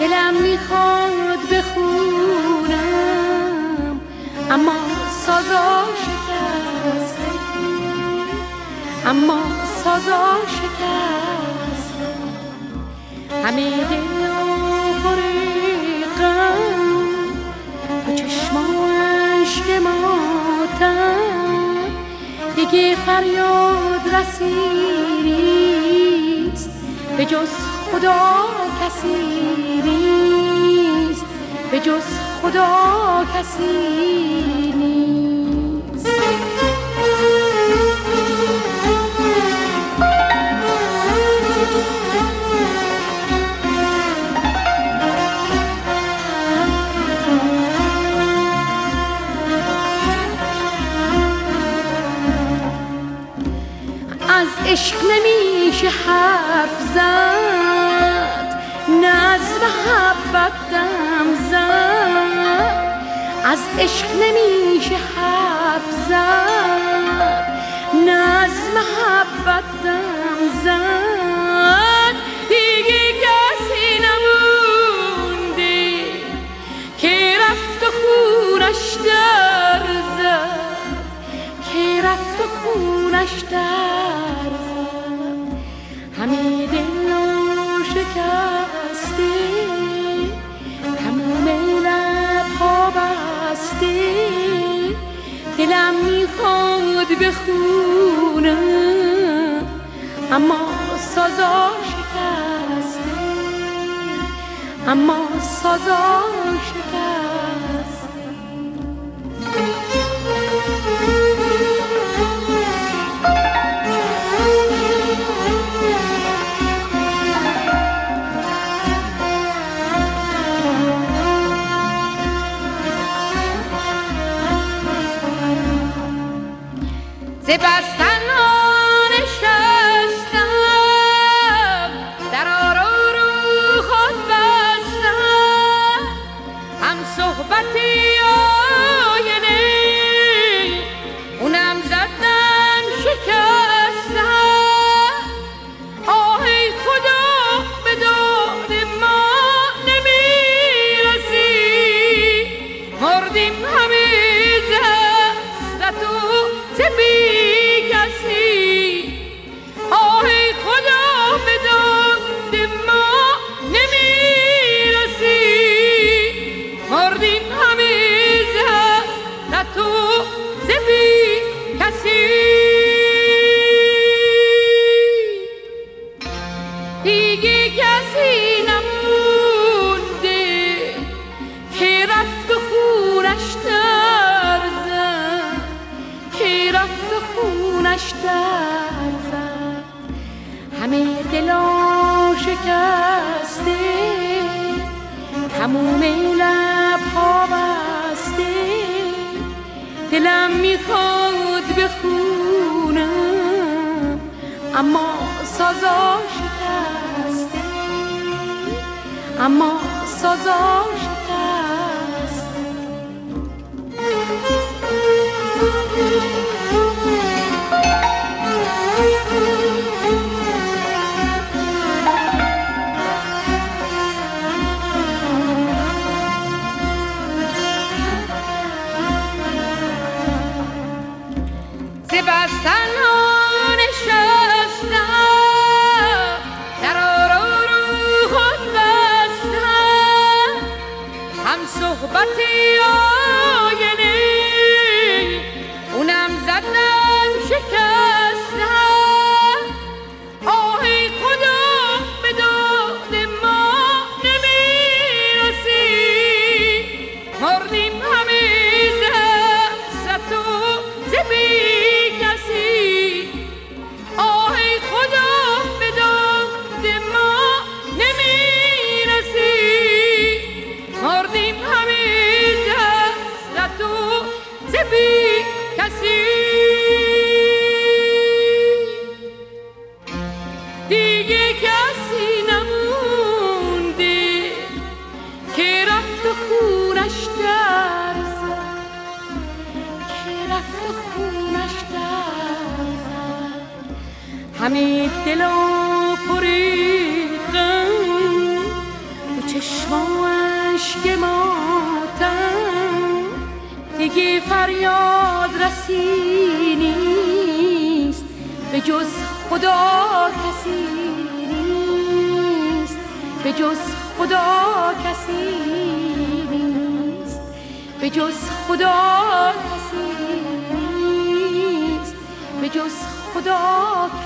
دلم میخواد بخونم اما سازا شکسته، اما سازا شکسته. همه دل و پر غم تو چشم و اشک ماتم، دیگه فریاد رسی نیست، به جز خدا کسی نیست، به جز خدا کسی نیست. از عشق نمیشه حرف زد، نه از محبت دم زد. از عشق نمیشه حرف زد، نه از محبت دم زد. دیگه کسی نمونده که رفت و خونش در زد، که رفت و خونش در زد. همه دل و شکسته، تموم لب‌ها بسته. دلم میخواد بخونم اما سازا شکسته، اما سازا شکسته. ز بستن نشستم، در رو خود بستم. هم صحبتی آینه اونم زدم شکستم. آه ای خدا به داد ما نمیرسی، مردیم همه زست و زبی. دیگه کسی نمونده که رفت و خونش در زد، که رفت و خونش در زد. همه دلا شکسته، تموم لب‌ها بسته. دلم میخواد بخونم اما سازا شکسته، اما سازا شکسته. ز بستن نشستم، در رو خود بستم. هم صحبتی آینه اونم زدم شکستم. آه ای خدا به داد ما نمیرسی، مردیم همه زست و زبی. دیگه کسی نمونده که رفت و خونش در زد، که رفت و خونش در زد. همه دلا پر غم تو چشم بانگ فریاد رسی نیست، به جز خدا کسی نیست، به جز خدا کسی نیست، به جز خدا کسی نیست، به جز خدا